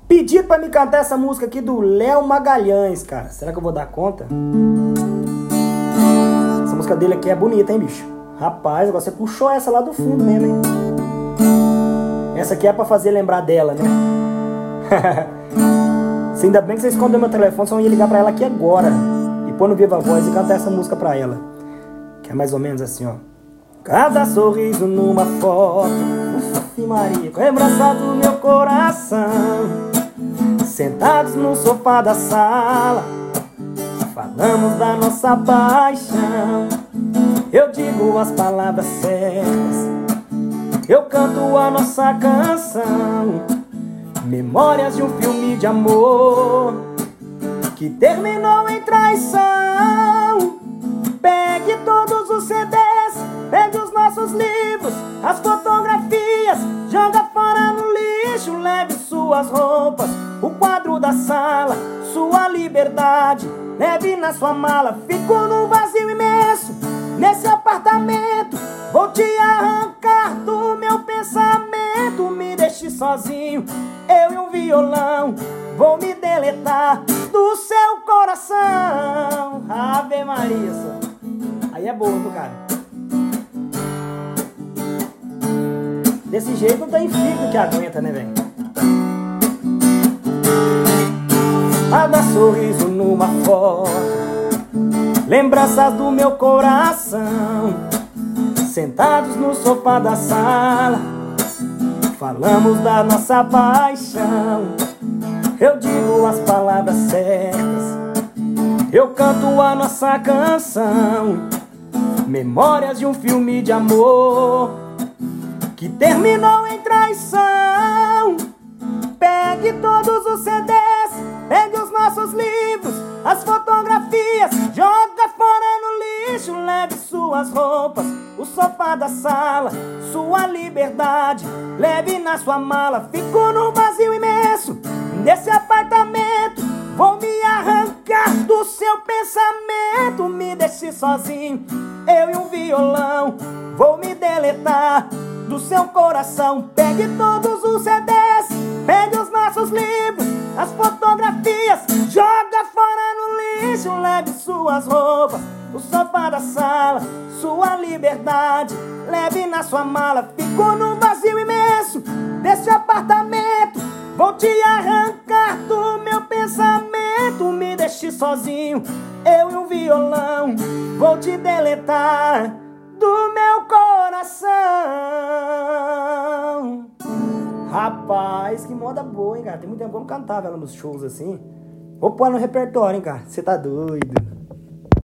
Pedido pra me cantar essa música aqui do Léo Magalhães, cara. Será que eu vou dar conta? Essa música dele aqui é bonita, hein, bicho? Rapaz, agora você puxou essa lá do fundo mesmo, hein? Essa aqui é pra fazer lembrar dela, né? Ainda bem que você escondeu meu telefone, só ia ligar pra ela aqui agora e pôr no Viva Voz e cantar essa música pra ela. Que é mais ou menos assim, ó. Cada sorriso numa foto, Ave Maria, com lembrança do meu coração. Sentados no sofá da sala, falamos da nossa paixão. Eu digo as palavras certas, eu canto a nossa canção. Memórias de um filme de amor que terminou em traição. Pegue todos os CDs, pegue os nossos livros, as fotografias, joga fora no lixo. Leve suas roupas, o quadro da sala, sua liberdade, leve na sua mala. Fico num vazio imenso, nesse apartamento. Vou te arrancar do meu pensamento. Me deixe sozinho, eu e um violão. Vou me deletar do seu coração. Ave Maria, só. Aí é boa, viu, cara? Desse jeito não tem fígado que aguenta, né, velho? Cada sorriso numa foto, lembranças do meu coração. Sentados no sofá da sala, falamos da nossa paixão. Eu digo as palavras certas, eu canto a nossa canção. Memórias de um filme de amor que terminou em traição. Pegue todos os CDs, pegue os nossos livros, as fotografias, joga fora no lixo. Leve suas roupas, o sofá da sala, sua liberdade, leve na sua mala. Fico num vazio imenso, nesse apartamento. Vou me arrancar do seu pensamento. Me deixe sozinho, eu e um violão. Vou me deletar do seu coração. Pegue todos os CDs, pegue os nossos livros, as fotografias, joga fora no lixo. Leve suas roupas, o sofá da sala, sua liberdade, leve na sua mala. Fico num vazio imenso desse apartamento. Vou te arrancar do meu pensamento. Me deixe sozinho, eu e um violão. Vou te deletar do meu coração. Rapaz, que moda boa, hein, cara? Tem muito tempo que eu não cantava ela nos shows assim. Vou pôr no repertório, hein, cara? Você tá doido.